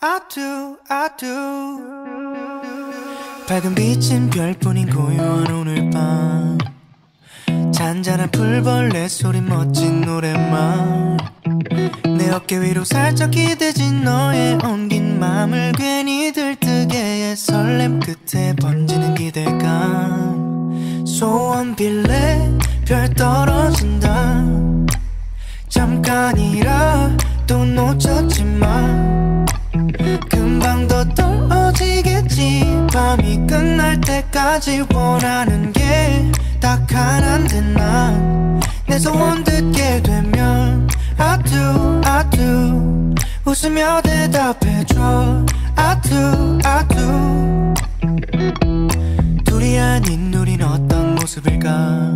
I do, I do. 밝은 빛은 별뿐인 고요한 오늘 밤, 잔잔한 풀벌레 소리 멋진 노랫말, 내 어깨 위로 살짝 기대진 너의 엉긴 맘을 괜히 들뜨게 해. 설렘 끝에 번지는 기대감. 소원 빌래 별 떨어진다. 잠깐이라 또 놓쳤지만 금방 더 떨어지겠지. 밤이 끝날 때까지 원하는 게 딱 하나인데 난 내 소원 듣게 되면 I do, I do 웃으며 대답해줘. I do, I do. 둘이 아닌 우린 어떤 모습일까?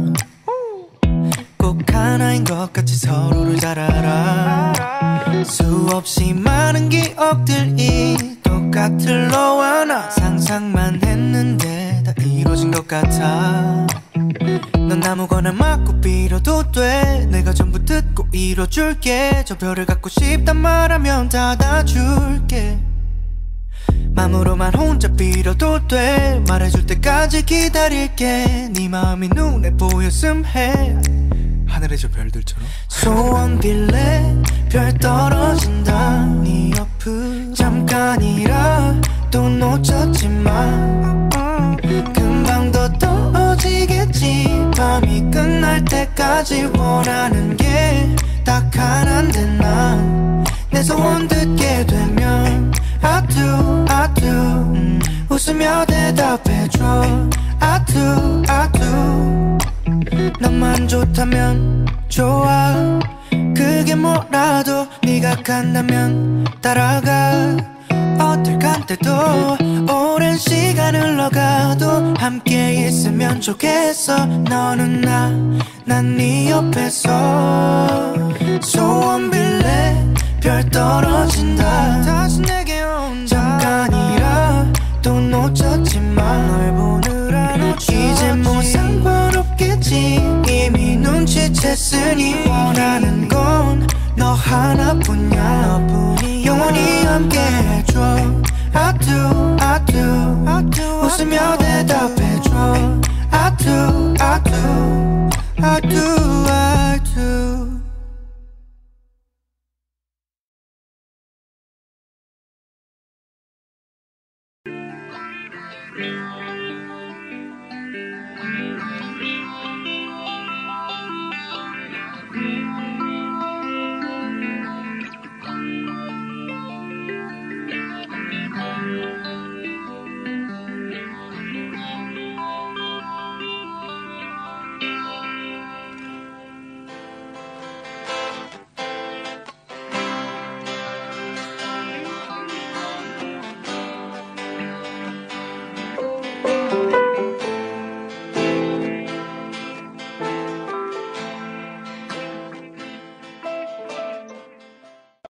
꼭 하나인 것 같이 서로를 잘 알아. 수없이 많은 기억들이 똑같을 너와 나. 상상만 했는데 다 이루어진 것 같아. 넌 아무거나 맞고 빌어도 돼. 내가 전부 듣고 이뤄줄게. 저 별을 갖고 싶단 말하면 닫아줄게. 맘으로만 혼자 빌어도 돼. 말해줄 때까지 기다릴게. 네 마음이 눈에 보였음 해. 하늘의 저 별들처럼. 소원 빌래 별 떨어진다. 네 옆을 잠깐이라 또 놓쳤지만 금방 더 떨어지겠지. 밤이 끝날 때까지 원하는 게 딱 하나인데 난 내 소원 듣게 되면 I do, I do 웃으며 대답해줘. I do, I do 너만 좋다면 좋아. 그게 뭐라도 네가 간다면 따라가. 어떨 간때도 오랜 시간 흘러가도 함께 있으면 좋겠어. 너는 난 네 옆에서. 소원 빌래 별 떨어진다. 다시 내게 온다. 잠깐이라 또 놓쳤지만 널 보느라 놓쳤지. 이제 뭐 상관없겠지. 이미 눈치챘으니 원하는 건 너 하나뿐이야. 영원히 함께 해줘. I do, I do, I do 웃으며 대답해줘. I do, I do, I do, I do.